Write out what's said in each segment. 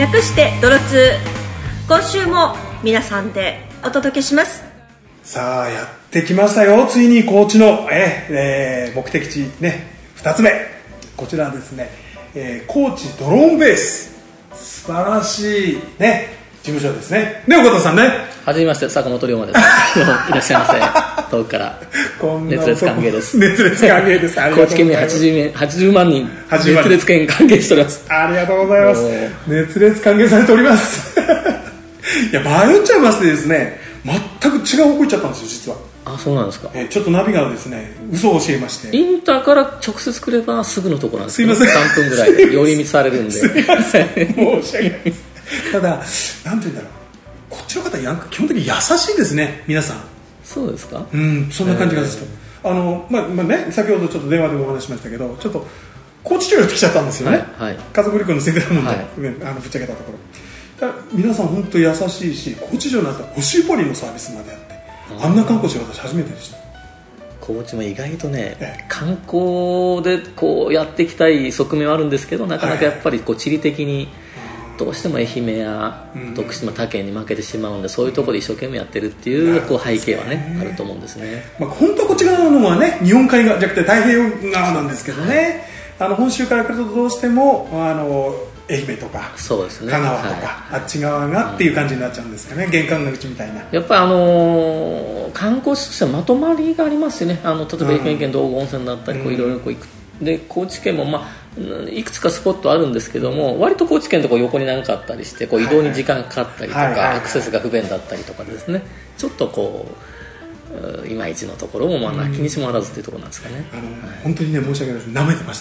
略してドロツー、今週も皆さんでお届けします。 さあやってきましたよ、ついに高知の、目的地ね、2つ目こちらですね、高知ドローンベース、素晴らしいね事務所ですね。岡田さんね、 はじめまして、坂本龍馬です。いらっしゃいませ。遠くから熱烈歓迎です。 熱烈歓迎です。 高知県民80万人熱烈歓迎しております。 ありがとうございます。熱烈歓迎されております。いや迷っちゃいましてですね、全く違う方向行っちゃったんですよ実は。 あ、そうなんですか。 ちょっとナビがですね嘘を教えまして、 インターから直接来ればすぐのところなんですけど、すいません、 3分ぐらいで寄り道されるんで。 すいません、申し訳ないです。ただなんて言うんだろう、こっちの方基本的に優しいですね皆さん。 そうですか。 そんな感じがする。ね、先ほどちょっと電話でもお話しましたけど、ちょっと高知町寄ってきちゃったんですよね、はい、家族旅行のせいでなので、ぶっちゃけたところ、皆さん本当優しいし、高知城になったら欲しいポリのサービスまであって、あんな観光地、私初めてでした。 高知も意外とね、観光でこうやっていきたい側面はあるんですけど、なかなかやっぱりこう地理的にどうしても愛媛や徳島他県に負けてしまうんで、そういうところで一生懸命やってるっていうこう背景はね、あると思うんですね。 本当はこっち側のはね、日本海側じゃなくて太平洋側なんですけどね、本州から来るとどうしても愛媛とか、そうですね、香川とか、あっち側がっていう感じになっちゃうんですかね、玄関口みたいな。 やっぱり観光地としてはまとまりがありますよね。例えば愛媛県道後温泉だったり、いろいろ行く。で高知県も、いくつかスポットあるんですけども、割と高知県とこ横に長かったりして、こう移動に時間がかかったりとか、アクセスが不便だったりとかですね、ちょっとこういまいちのところも気にしもあらずというところなんですかね。 本当にね、申し訳ないです、舐めてました。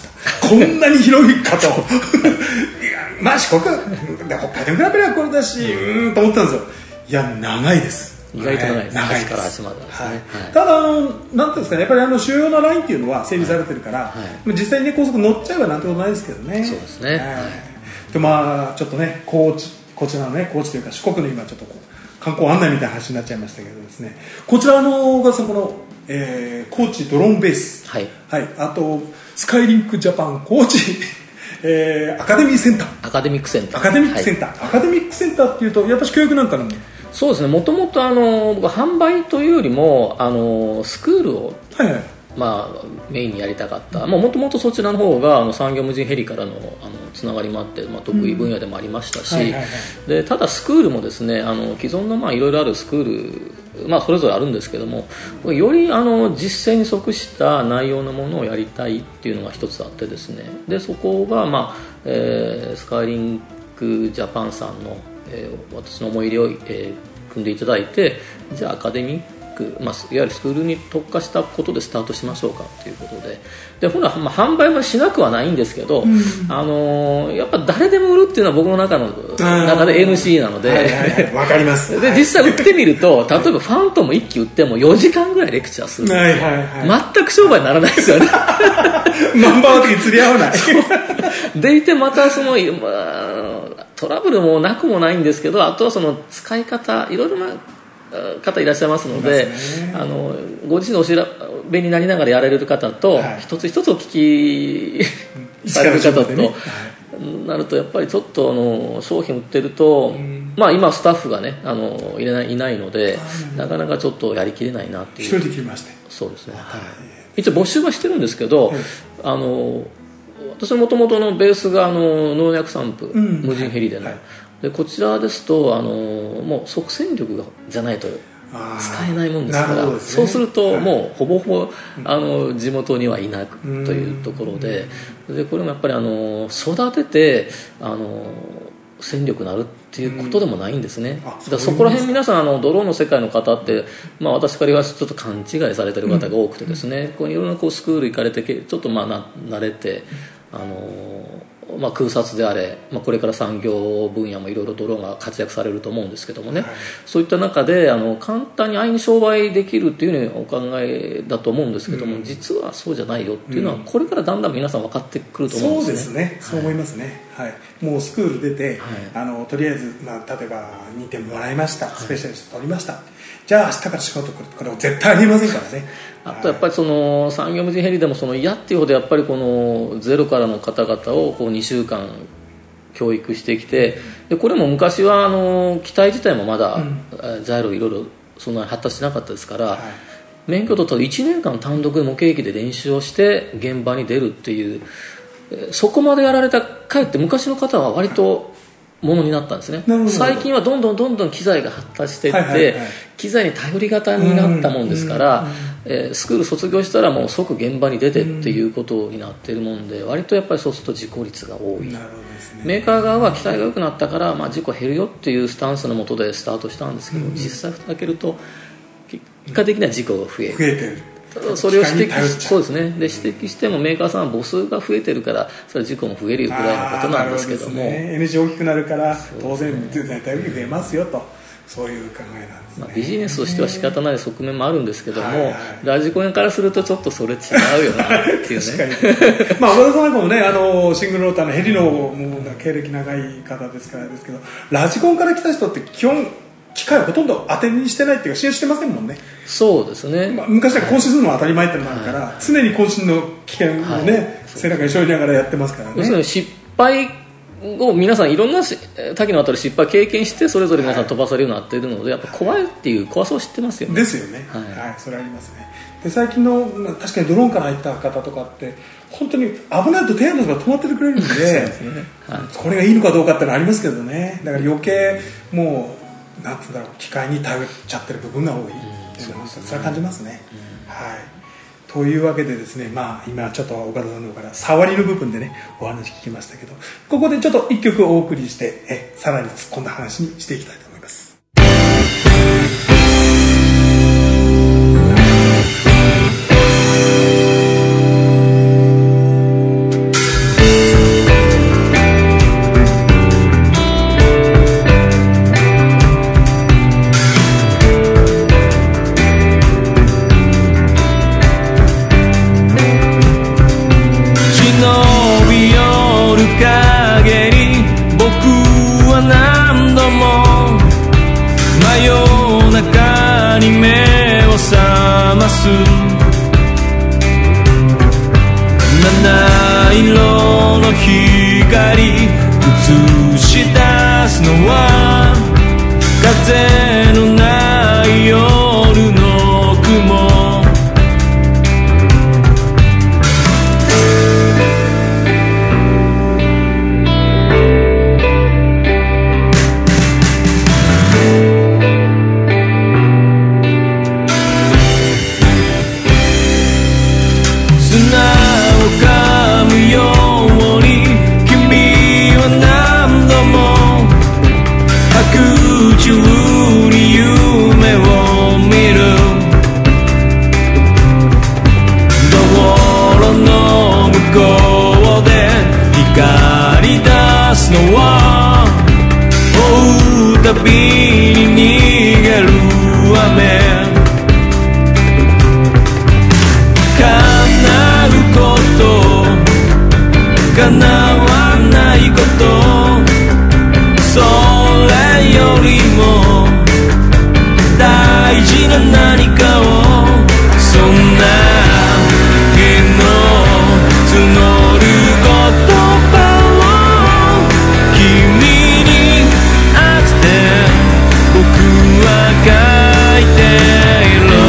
こんなに広いかと。いや、四国で北海道に比べればこれだし、と思ったんですよ。いや、長いです。 意外と長いです。端から端までですね。 ただなんていうんですかね、やっぱり主要なラインっていうのは整備されてるから、実際にね高速乗っちゃえばなんてことないですけどね。 そうですね。 でちょっとねこちらのね高知というか四国の今ちょっと観光案内みたいな話になっちゃいましたけどですね、こちら小川さん、この高知ドローンベース、あとスカイリンクジャパン高知アカデミーセンター、 アカデミックセンター、 アカデミックセンターっていうとやっぱり教育なんかのも。 そうですね、もともと僕は販売というよりもスクールを、メインにやりたかった。もともとそちらの方が産業無人ヘリからのつながりもあって、得意分野でもありましたし、でただスクールもですね、既存のいろいろあるスクール、それぞれあるんですけども、より実践に即した内容のものをやりたいっていうのが一つあってですね、でそこが、スカイリンクジャパンさんの私の思い入れを、組んでいただいて、じゃあアカデミック、いわゆるスクールに特化したことでスタートしましょうかということで、ほら、販売もしなくはないんですけど、やっぱ誰でも売るっていうのは僕の中で NC なので、 わかります。 で実際売ってみると、例えばファントム1機売っても4時間ぐらいレクチャーする、全く商売にならないですよね。 ナンバー的に釣り合わない。 でいて、またトラブルもなくもないんですけど、あとはその使い方、いろいろな方いらっしゃいますので、ご自身のお調べになりながらやられる方と、一つ一つお聞きされる方と、なるとやっぱりちょっと商品売ってると、今スタッフがねいないので、なかなかちょっとやりきれないなっていう。 一人で切りまして。 そうですね。一応募集はしてるんですけど、私もともとのベースが農薬散布、無人ヘリでの、でこちらですともう即戦力じゃないと使えないもんですから、そうするともうほぼほぼ地元にはいなくというところで、これもやっぱり育てて戦力になるっていうことでもないんですね。だからそこら辺皆さんドローンの世界の方って、私から言わせてちょっと勘違いされてる方が多くてですね、いろんなスクール行かれてちょっと慣れて空撮であれ、これから産業分野もいろいろドローンが活躍されると思うんですけどもね、そういった中で簡単に安易に商売できるっていうのをお考えだと思うんですけども、実はそうじゃないよっていうのは、これからだんだん皆さん分かってくると思うんですね。 そうですね、そう思いますね。もうスクール出て、とりあえず、例えば2点もらいました、スペシャリスト取りました、じゃあ明日から仕事来る、これは絶対ありませんからね。 あとやっぱり産業無人ヘリでも嫌っていうほどやっぱりゼロからの方々を2週間教育してきて、でこれも昔は機体自体もまだ、材料いろいろそんなに発達しなかったですから、免許取ったら1年間単独で模型機で練習をして現場に出るっていう、そこまでやられたかえって昔の方は割とものになったんですね。最近はどんどん機材が発達していって、機材に頼り型になったもんですから、スクール卒業したらもう即現場に出てっていうことになっているもんで、割とやっぱりそうすると事故率が多い。メーカー側は機体が良くなったから、事故減るよっていうスタンスのもとでスタートしたんですけど、実際蓋開けると結果的には事故が増える。それを指摘そうですね。で指摘してもメーカーさんは母数が増えてるからそれは事故も増えるぐらいのことなんですけども、 NG 大きくなるから当然全体より増えますよと、そういう考えなんですね。 ビジネスとしては仕方ない側面もあるんですけども、ラジコンからするとちょっとそれ違うよなっていうね。 確かに岡田さんなんかもね、シングルローターのヘリのもう経歴長い方ですからですけど、ラジコンから来た人って基本機械をほとんど当てにしてないっていうか使用してませんもんね。 そうですね、 昔は更新するのは当たり前ってのもあるから、常に更新の危険をね、背中に背負いながらやってますからね。 要するに失敗を皆さんいろんな多岐のあたる失敗を経験してそれぞれ皆さん飛ばされるようになっているので、やっぱ怖いっていう怖さを知ってますよね。 ですよね。それありますね。で最近の確かにドローンから入った方とかって本当に危ないと手の人が止まっててくれるんでこれがいいのかどうかってのはありますけどね。だから余計もうなんていうんだろう、機械に頼っちゃってる部分が多いっていうのはそれは感じますね。というわけでですね、今ちょっと岡田さんの方から触りの部分でねお話聞きましたけど、ここでちょっと1曲お送りしてさらに突っ込んだ話にしていきたいと思います。 七色の光映し出すのは風のない夜の雲。旅に逃げる雨、叶うこと叶わないこと、それよりも大事な何かを、そんな日の募る言葉を君に僕は書いている。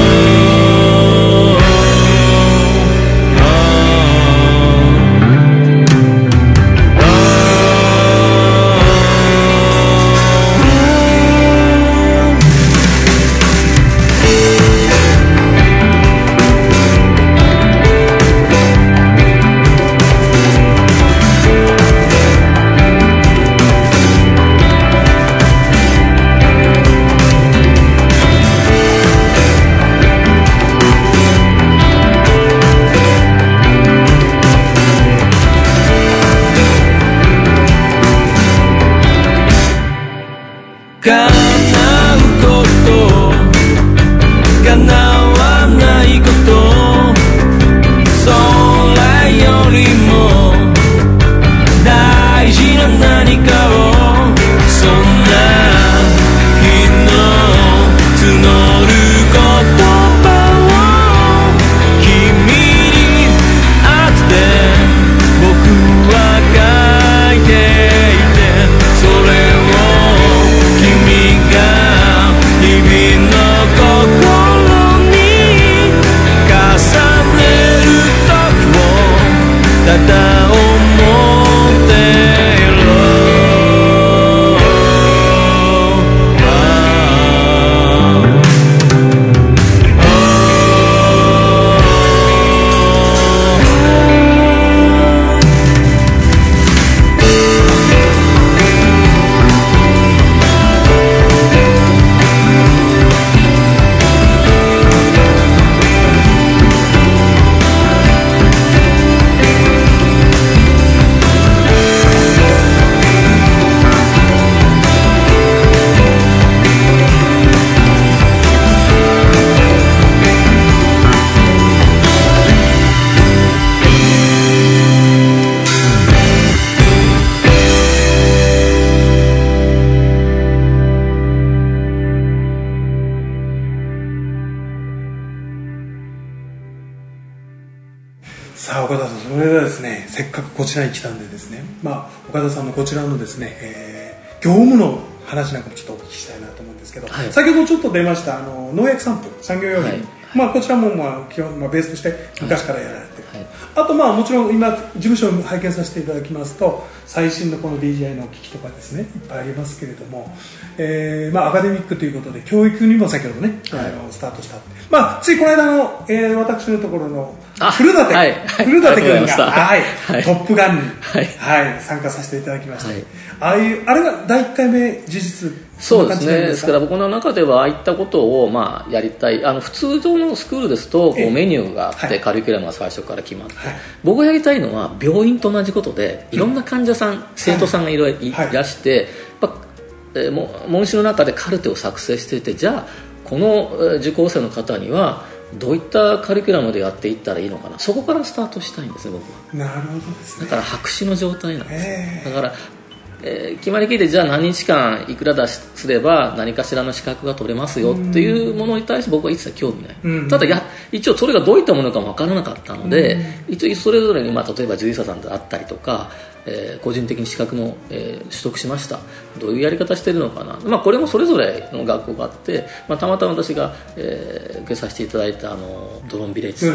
岡田さん、それではですね、せっかくこちらに来たんでですね、岡田さんのこちらのですね、業務の話なんかもちょっとお聞きしたいなと思うんですけど、はい、先ほどちょっと出ました農薬散布、産業用品、こちらも基本、ベースとして昔からやられてる、あともちろん今事務所を拝見させていただきますと、最新のこの DJI の機器とかですね、いっぱいありますけれども、アカデミックということで教育にも先ほどね、スタートした、ついこの間の、私のところの古舘君が、トップガンに、参加させていただきました、あれが第1回目事実。 そうですね。ですから僕の中ではああいったことをやりたい。普通常のスクールですとメニューがあってカリキュラムが最初から決まって、僕がやりたいのは病院と同じことで、いろんな患者さん、生徒さんがいらして、問診の中でカルテを作成していて、じゃあこの受講生の方にはどういったカリキュラムでやっていったらいいのかな、そこからスタートしたいんですね、僕は。 なるほどですね。 だから白紙の状態なんです。だから決まりきりでじゃあ何日間いくらすれば何かしらの資格が取れますよっていうものに対して僕は一切興味ない、ただ一応それがどういったものかも分からなかったので、一応それぞれに例えば獣医師さんであったりとか、個人的に資格も、取得しました。どういうやり方してるのかな、これもそれぞれの学校があって、たまたま私が、受けさせていただいたドローンビレッジ、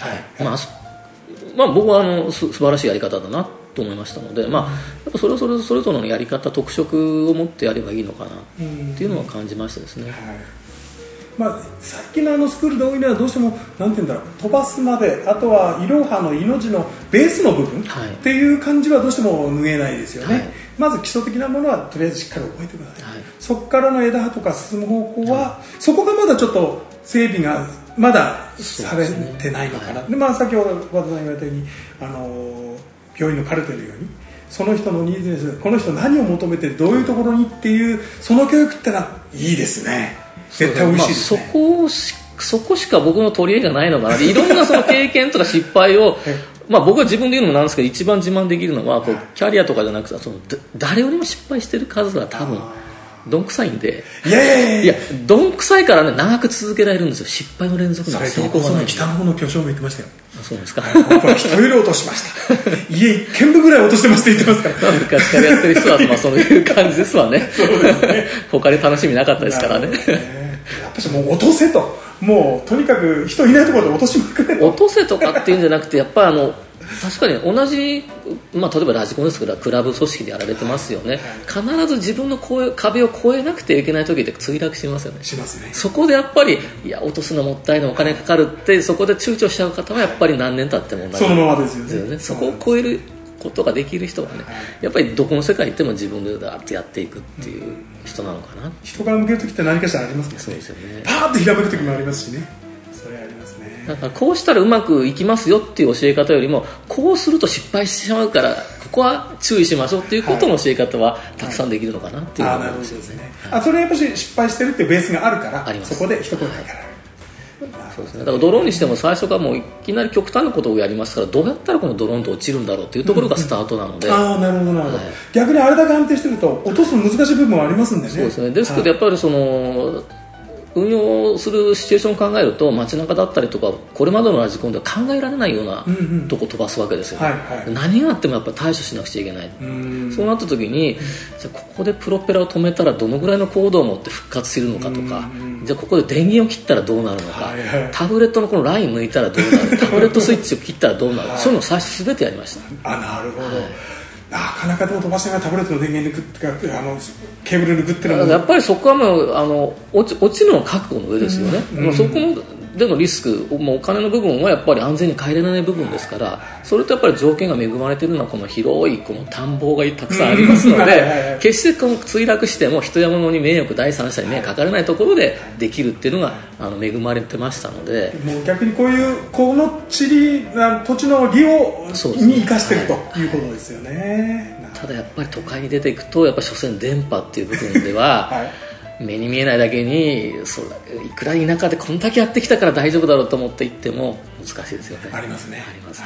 僕は素晴らしいやり方だなと思いましたので、やっぱそれぞれのやり方、特色を持ってやればいいのかなっていうのは感じましたですね。 最近のスクールで多いのはどうしても飛ばすまで、あとはイロハの命のベースの部分っていう感じはどうしても脱げないですよね、まず基礎的なものはとりあえずしっかり覚えてください、そこからの枝葉とか進む方向は、そこがまだちょっと整備がまだされてないのかな、先ほど和田さん言われたように病院のカルテのようにその人のニーズです、この人何を求めてどういうところにっていうその教育ってのはいいですね。絶対美味しいですね。 そこしか僕の取り柄がないのかな。いろんなその経験とか失敗を僕は自分で言うのもなんですけど、一番自慢できるのはキャリアとかじゃなくて、誰よりも失敗してる数は多分どんくさいんで、いやどんくさいからね、長く続けられるんですよ。失敗の連続なんで成功さんの北の方の巨匠も言ってましたよ。 そうですか。 僕は人より落としました家1軒分ぐらい落としてますって言ってますから昔からやってる人はそういう感じですわね。そうですね。他で楽しみなかったですからね。 やっぱりもう落とせと、もうとにかく人いないところで落としまくれと。 落とせとかっていうんじゃなくて、やっぱり確かに同じ、例えばラジコンですからクラブ組織でやられてますよね、必ず自分の壁を越えなくてはいけない時って墜落しますよね。 しますね。 そこでやっぱり落とすのもったいない、お金かかるって、そこで躊躇しちゃう方はやっぱり何年経ってもそのままですよね。 そこを超えることができる人はね、やっぱりどこの世界行っても自分でだってやっていくっていう人なのかな。 人から向ける時って何かしらありますもんね。 そうですよね。 パーッとひらめく時もありますしね。それありますね。 だからこうしたらうまくいきますよっていう教え方よりも、こうすると失敗してしまうからここは注意しましょうっていうことの教え方はたくさんできるのかなっていうのがあるんですよね。 それはやっぱり失敗してるっていうベースがあるから、そこで一声かけられる。 そうですね。だからドローンにしても最初からもういきなり極端なことをやりますから、どうやったらこのドローンと落ちるんだろうっていうところがスタートなので、 なるほどなるほど、逆にあれだけ安定してると落とすの難しい部分はありますんでね。 そうですね。ですけどやっぱり運用するシチュエーションを考えると、街中だったりとかこれまでのラジコンでは考えられないようなとこ飛ばすわけですよ、何があってもやっぱり対処しなくちゃいけない。そうなった時に、じゃあここでプロペラを止めたらどのぐらいの高度を持って復活するのかとか、じゃあここで電源を切ったらどうなるのか、タブレットのこのライン抜いたらどうなるタブレットスイッチを切ったらどうなる、そういうのを最初全てやりました。 なるほど、なかなかでも飛ばしながらタブレットの電源抜くってケーブル抜くってのはやっぱりそこはもう落ちるのは覚悟の上ですよね、そこでのリスク、お金の部分はやっぱり安全に変えられない部分ですから、それとやっぱり条件が恵まれているのはこの広いこの田んぼがたくさんありますので、決してこの墜落しても人や物に迷惑、第三者に迷惑かからないところでできるっていうのが恵まれてましたので、 もう逆にこの土地の利をに生かしているということですよね。 ただやっぱり都会に出ていくと、やっぱり所詮電波っていう部分では、目に見えないだけにいくら田舎でこんだけやってきたから大丈夫だろうと思って行っても難しいですよね。 ありますね。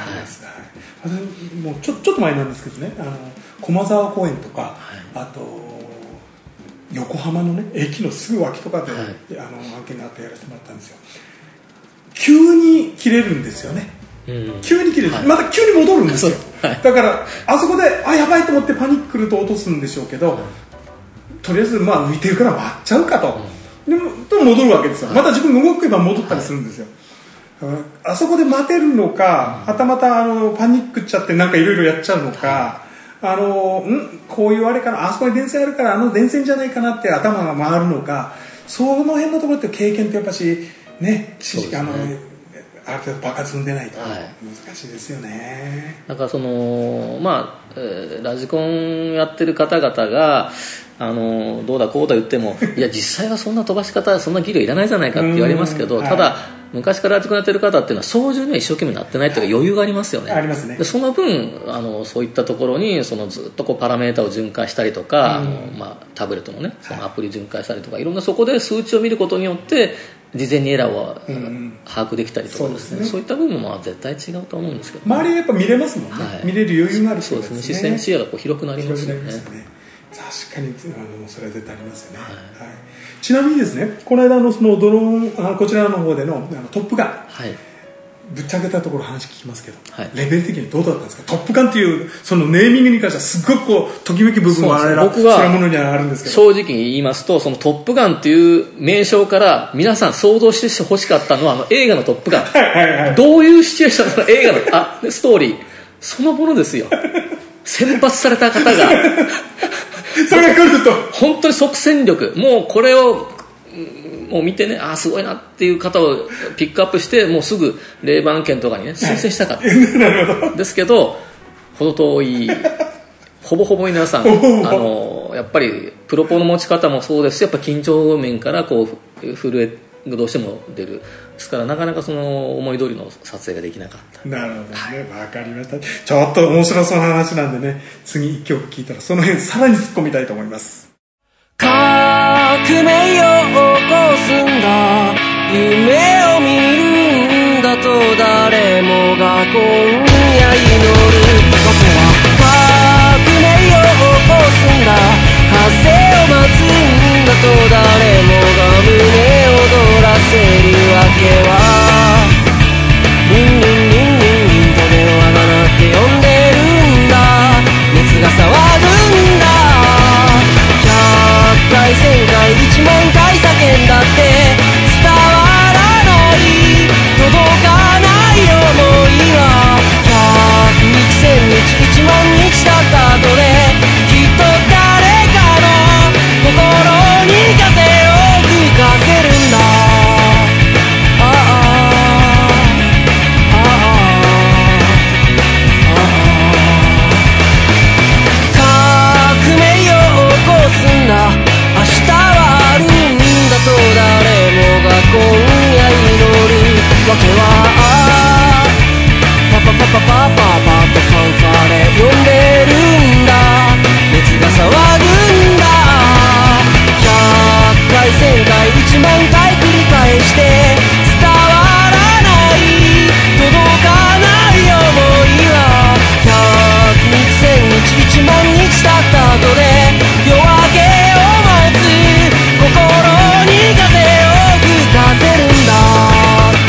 もうちょっと前なんですけどね、駒沢公園とか、あと横浜のね駅のすぐ脇とかで、案件があってやらせてもらったんですよ。急に切れるんですよね。 急に切れる、また急に戻るんですよ、だからあそこでやばいと思ってパニックると落とすんでしょうけど、とりあえず浮いてるから割っちゃうかと、でも戻るわけですよ、また自分が動けば戻ったりするんですよ、あそこで待てるのか、はたまたパニックっちゃってなんかいろいろやっちゃうのか、こういうあれかな、あそこに電線あるから電線じゃないかなって頭が回るのか、その辺のところって経験ってやっぱしね、ある程度爆発踏んでないと難しいですよね。 だからラジコンやってる方々がどうだこうだ言ってもいや実際はそんな飛ばし方そんな技量いらないじゃないかって言われますけど、ただ昔からラジコンやってる方っていうのは操縦には一生懸命なってないっていうか余裕がありますよね。 ありますね。 でその分そういったところにずっとパラメータを巡回したりとか、タブレットのねそのアプリ巡回したりとか、いろんなそこで数値を見ることによって事前にエラーを把握できたりとかですね、そういった部分も絶対違うと思うんですけど、 周りやっぱ見れますもんね、見れる余裕があるそうですね、視線視野が広くなりますよね。 確かにそれは絶対ありますよね、ちなみにですね、この間のそのドローンこちらの方でのトップガン、ぶっちゃけたところ話聞きますけど、レベル的にどうだったんですか。トップガンっていうそのネーミングに関してはすごくときめき部分は僕はものにはあるんですけど、 正直に言いますとそのトップガンっていう名称から皆さん想像してほしかったのは映画のトップガンどういうシチュエーションの映画のストーリーそのものですよ。選抜された方がそれが来ると本当に即戦力、もうこれをもう見てね、すごいなっていう方をピックアップしてもうすぐ霊番券とかにね推薦したかったですけど、程遠いほぼほぼ皆さんやっぱりプロポの持ち方もそうですし、やっぱ緊張面から震えがどうしても出るですから、なかなかその思い通りの撮影ができなかった。 なるほどね、わかりました。ちょっと面白そうな話なんでね、次1曲聴いたらその辺さらに突っ込みたいと思います。 革命を起こすんだ、夢を見るんだと誰もが今夜祈る。わけは革命を起こすんだ、風を待つんだと誰もが胸を躍らせる。わけはリンリンリンリンリンと電話が鳴って呼んでるんだ、熱が騒ぐんだ。100回1000回1万回叫んだって伝わらない、届かない想いは100日1000日1万日経った後できっと誰かの心に風を吹かせるんだ。革命を起こすんだ、明日はあるんだと誰もが今夜祈る。わけはパパパパパパパとファンファーレ呼んでるんだ、熱が騒ぐんだ。100回1000回1万回繰り返して伝わらない、届かない想いは100日1000日1万日経った後で夜明けを待つ、心に風を吹かせるんだ。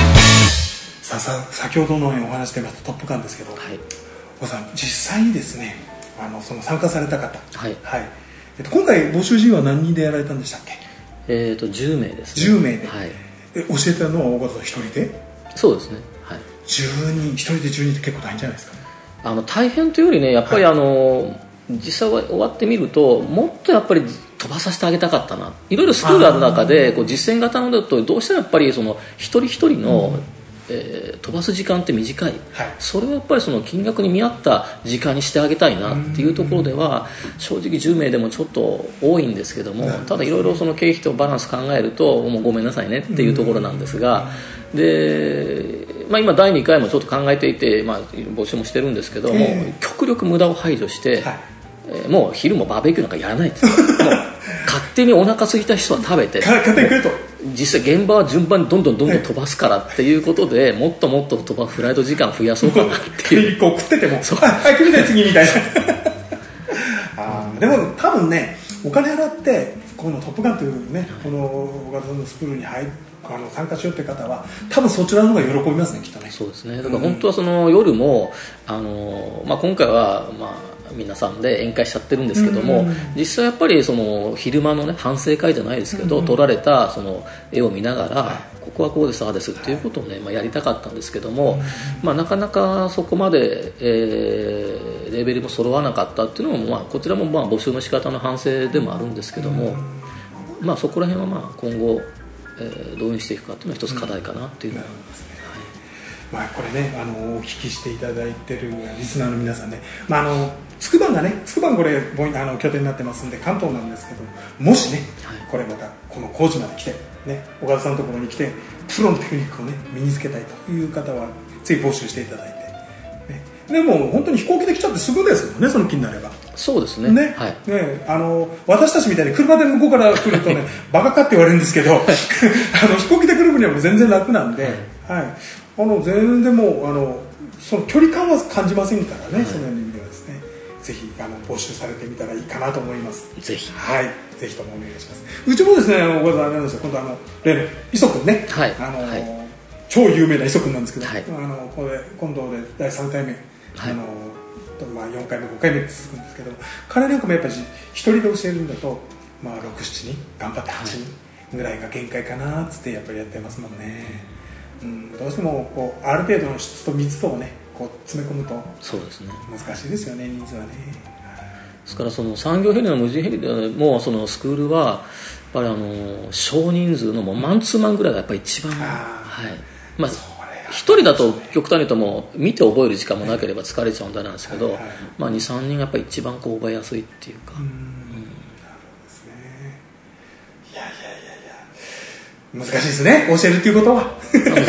先ほどのお話でまたトップガンですけど、小さん実際にですねその参加された方、今回募集人は何人でやられたんでしたっけ。 10名ですね。 10名で、教えたのは大方1人で。 そうですね、 10人1人で10人って結構大変じゃないですか。 大変というよりね、やっぱり実際終わってみるともっとやっぱり飛ばさせてあげたかったな。いろいろスクールある中で実践型のだとどうしてもやっぱりその一人一人の、飛ばす時間って短い、それをやっぱりその金額に見合った時間にしてあげたいなっていうところでは正直10名でもちょっと多いんですけども、ただいろいろその経費とバランス考えるともうごめんなさいねっていうところなんですが、で、今第2回もちょっと考えていて、募集もしてるんですけども、極力無駄を排除して、もう昼もバーベキューなんかやらないですもう勝手にお腹空いた人は食べて実際現場は順番にどんどん飛ばすからっていうことで、もっともっとフライト時間増やそうかなっていう食ってても君たち次みたいなでも多分ねお金払ってこのトップガンというね、この岡田さんのスクールに参加しようという方は多分そちらの方が喜びますね、きっとね。 そうですね。だから本当はその夜も今回は皆さんで宴会しちゃってるんですけども、実際やっぱりその昼間のね反省会じゃないですけど、撮られたその絵を見ながら、ここはこうですああですっていうことをね、やりたかったんですけども、なかなかそこまで、レベルも揃わなかったっていうのも、こちらも募集の仕方の反省でもあるんですけども、そこら辺は今後、どういうにしていくかっていうのは一つ課題かなっていうのは、 これねお聞きしていただいてるリスナーの皆さんね、筑波がこれ拠点になってますんで関東なんですけど、もしね、これまたこの工事まで来て、ね、岡田さんのところに来てプロのテクニックをね身につけたいという方はぜひ募集していただいて、ね、でも本当に飛行機で来ちゃってすぐですもんね、その気になれば。 そうですね。 私たちみたいに車で向こうから来るとねバカかって言われるんですけど飛行機で来る分にはもう全然楽なんで、全然もうその距離感は感じませんからね、そのような意味ではですね、ぜひ募集されてみたらいいかなと思います。 ぜひ、 ぜひともお願いします。うちもですね、岡田さんなんですよ、今度例の磯君ね、超有名な磯君なんですけど、今度で第3回目、4回目5回目って続くんですけど、彼なんかもやっぱり一人で教えるんだと、6、7人頑張って8人ぐらいが限界かなっつってやっぱりやってますもんね。どうしてもある程度の質と密度をね詰め込むとそうですね、 難しいですよね、人数はね。 ですからその産業ヘリの無人ヘリでもそのスクールはやっぱり少人数のマンツーマンぐらいがやっぱり一番、一人だと極端に言うともう見て覚える時間もなければ疲れちゃうんだなんですけど、2、3人がやっぱり一番覚えやすいっていうか。 難しいですね、教えるっていうことは。 難しいです、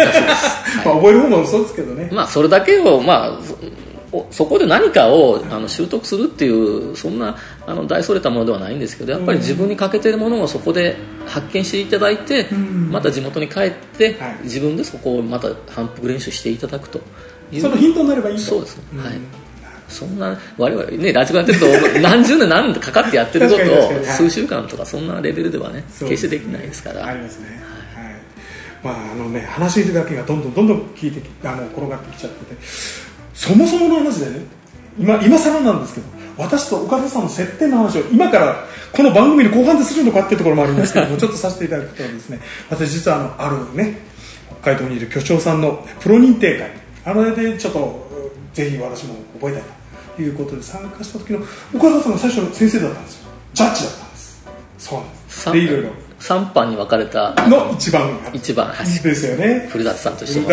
覚える方もそうですけどね。 それだけをそこで何かを習得するっていうそんな大それたものではないんですけど、やっぱり自分に欠けているものをそこで発見していただいて、また地元に帰って、自分でそこをまた反復練習していただくという、 そのヒントになればいいと。 そうです、そんな我々ねラジコンやってると何十年何年かかってやってることを数週間とかそんなレベルではね決してできないですから。 ありますね。話だけがどんどん聞いて転がってきちゃってて、そもそもの話でね、今更なんですけど、私と岡田さんの接点の話を今からこの番組の後半でするのかっていうところもあるんですけどもちょっとさせていただくとですね、私実はあるね北海道にいる巨匠さんのプロ認定会、れでちょっとぜひ私も覚えたいということで参加した時の岡田さんが最初の先生だったんですよ。ジャッジだったんです。そうなんです。でいろいろ 3班に分かれたの一番端ですよね。 古舘さんと一緒に。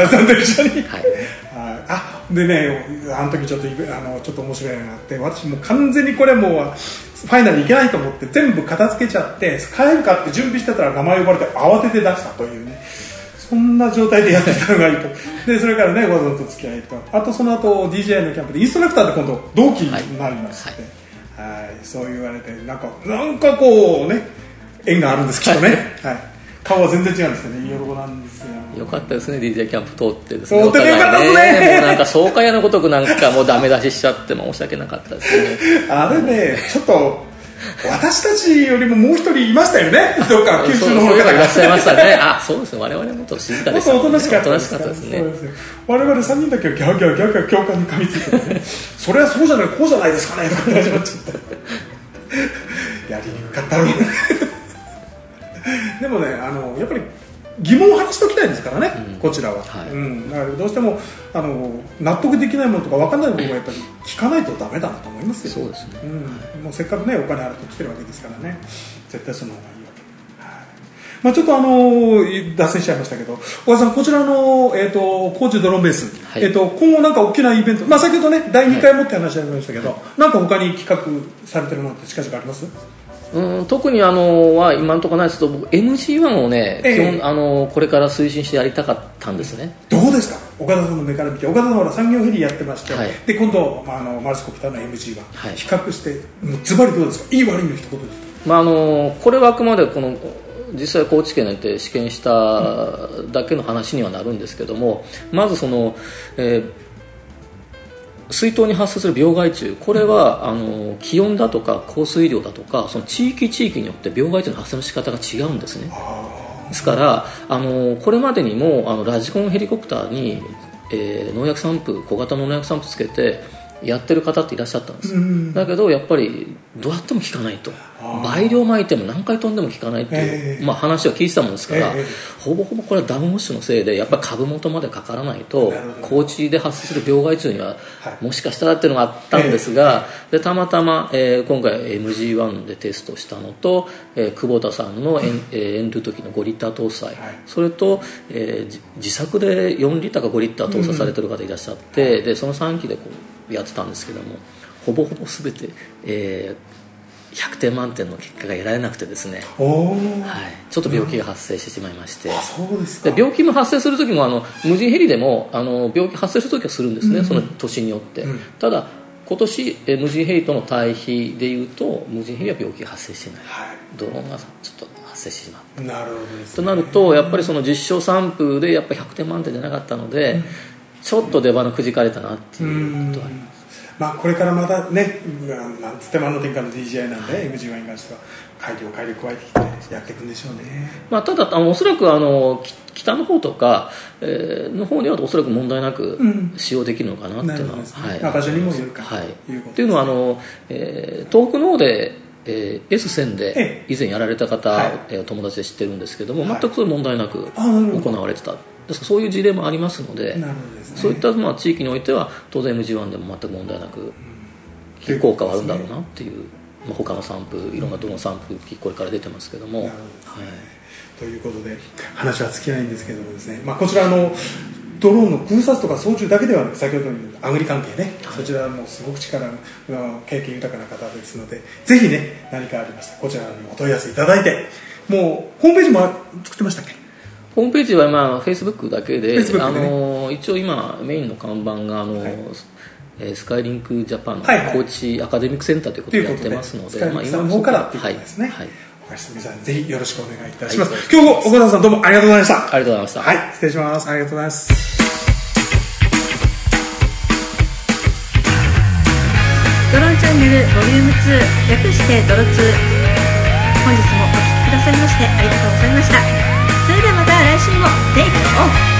でね、あの時ちょっと面白いのがあって、私もう完全にこれもうファイナルに行けないと思って全部片付けちゃって帰るかって準備してたら名前呼ばれて慌てて出したというね、そんな状態でやってたのがいいと。でそれからねご存と付き合いと、あとその後 DJI のキャンプでインストラクターで今度同期になりまして、そう言われてなんかこうね縁があるんですきっとね。顔は全然違うんですけどね、いい男なんですよ。 よかったですね、 DJ キャンプ通ってですね。 通ってよかったですね。 もうなんか爽快屋のごとくなんかもうダメ出ししちゃって申し訳なかったですね。 あれね、ちょっと私たちよりももう一人いましたよね、どっか九州の方がいらっしゃいましたね。そうですね、我々もっと静かでした、ね、 もっとおとなしかったですね。 我々3人だけはギャーギャー共感に噛みついてねそれはそうじゃない、こうじゃないですかねとかって始まっちゃったやりにくかったのにでもね、やっぱり疑問を晴らしておきたいですからね、こちらは、だからどうしても納得できないものとか分かんないものはやっぱり聞かないとダメだなと思いますよ。 そうですね、 もうせっかくねお金払って来てるわけですからね、絶対その方がいいわけで、ちょっと脱線しちゃいましたけど、小川さんこちらの、高知ドローンベース、今後なんか大きなイベント、先ほどね第2回もって話ありましたけど、なんか他に企画されてるものって近々あります？ 特には今のところないですけど、僕 MG1 をね、基本これから推進してやりたかったんですね。 どうですか、岡田さんの目から見て。岡田さんは産業ヘリやってまして、で今度、マルチコプターの MG1、比較してズバリどうですか、いい悪いの一言ですか。 これはあくまでこの実際高知県に行って試験しただけの話にはなるんですけども、まずその、 水筒に発生する病害虫、これは気温だとか降水量だとかその地域地域によって病害虫の発生の仕方が違うんですね。ですからこれまでにもラジコンヘリコプターに、農薬散布、小型の農薬散布つけてやってる方っていらっしゃったんです、だけどやっぱりどうやっても効かないと、倍量撒いても何回飛んでも効かないっていう、話は聞いてたもんですから、ほぼほぼこれはダウンウォッシュのせいでやっぱり株元までかからないと高地で発生する病害虫にはもしかしたらっていうのがあったんですが、でたまたま、今回 MG1 でテストしたのと、久保田さんのエンルート機の5リッター搭載、それと、自作で4リッターか5リッター搭載されてる方いらっしゃって、でその3機でこうやってたんですけども、ほぼほぼ全て、100点満点の結果が得られなくてですね、ちょっと病気が発生してしまいまして、で病気も発生する時も無人ヘリでも病気発生する時はするんですね、その年によって、ただ今年無人ヘリとの対比でいうと無人ヘリは病気が発生してない、ドローンがちょっと発生してしまう。 なるほどですね。 となるとやっぱりその実証散布でやっぱり100点満点じゃなかったので、ちょっと出花くじかれたなっていうことはあります。 これからまたね、なんつっても天下の DJI なんで、MG1 に関しては改良加えてきてやっていくんでしょうね。 ただおそらく北の方とか、の方ではおそらく問題なく使用できるのかなっていうのは、 場所にもよるかということですね。 っていうのは東北の方でS1000 で以前やられた方、友達で知ってるんですけども、全くそういう問題なく行われてた。ですからそういう事例もありますので、そういった地域においては当然 MG1 でも全く問題なく効果はあるんだろうなっていう、他の散布、いろんなドローン散布機これから出てますけども、 ということで話は尽きないんですけどもですね、こちらドローンの空撮とか操縦だけではなく、先ほどのアグリ関係ね、そちらもすごく力の経験豊かな方ですので、ぜひね何かありましたらこちらにお問い合わせいただいて、もうホームページも作ってましたっけ？ ホームページはフェイスブックだけで、一応今メインの看板がスカイリンクジャパンの高知アカデミックセンターということでやってますので、 今の方からということですね。皆さんぜひよろしくお願いいたします。今日も岡田さんどうもありがとうございました。 ありがとうございました。 はい、失礼します。ありがとうございます。 ドローンチャンネルボリューム2、略してドロ2。本日もお聞きくださいましてありがとうございました。それではまた来週もテイクオフ。